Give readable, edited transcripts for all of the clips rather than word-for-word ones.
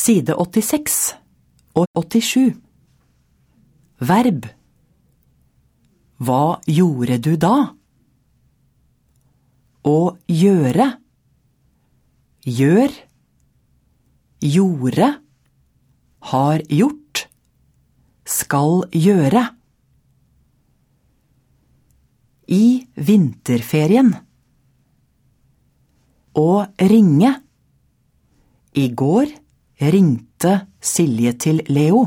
Side 86 og 87. Verb. Hva gjorde du da? Å gjøre. Gjør. Gjorde. Har gjort. Skal gjøre. I vinterferien. Å ringe. I går ringte Silje til Leo.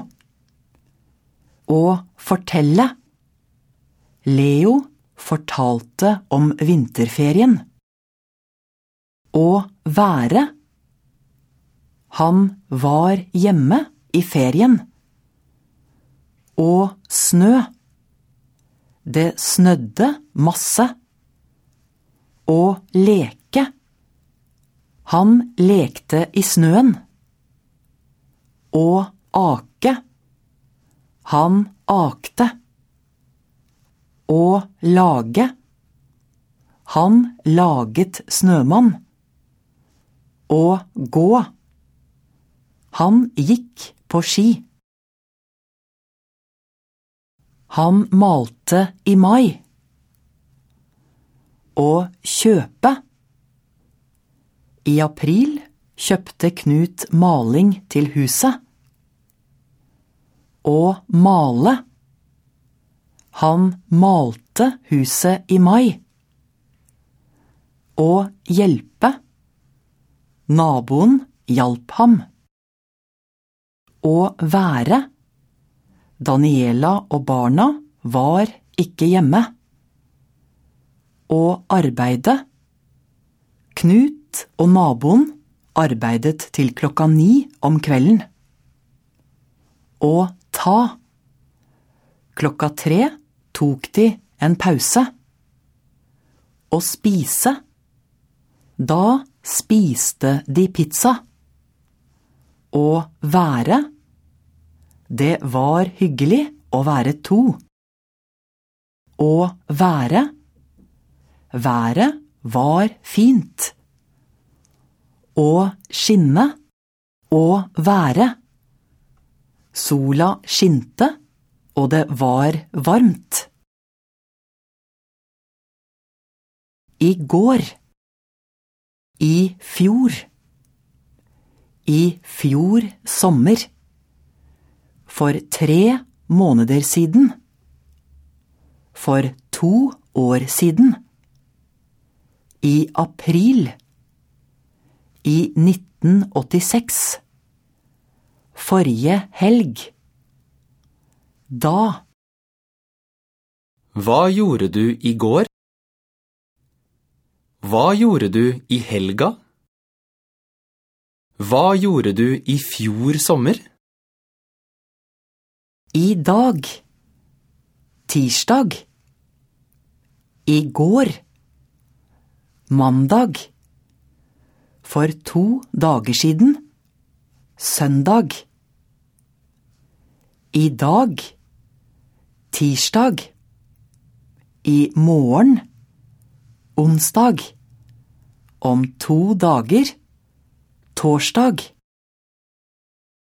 Å fortelle. Leo fortalte om vinterferien. Å være. Han var hjemme i ferien. Å snø. Det snødde masse. Å leke. Han lekte i snøen. Å ake. Han akte. Å lage. Han laget snømann. Å gå. Han gikk på ski. Han malte i mai. Å kjøpe. I april kjøpte Knut maling til huset. Å male. Han malte huset i mai. Å hjelpe. Naboen hjalp ham. Å være. Daniela og barna var ikke hjemme. Å arbeide. Knut og naboen arbeidet til 9:00 om kvelden. Å ta. 3:00 tok de en pause. Å spise. Da spiste de pizza. Å være. Det var hyggelig å være 2. Å være. Været var fint. Å skinne. Å være. Sola skinte, og det var varmt. I går. I fjor. I fjor sommer. For 3 måneder siden. For 2 år siden. I april. I 1986. Forrige helg. Da. Hva gjorde du i går? Hva gjorde du i helga? Hva gjorde du i fjor sommer? I dag. Tirsdag. I går. Mandag. For 2 dager siden. Søndag. I dag. Tirsdag. I morgen. Onsdag. Om 2 dager. Torsdag.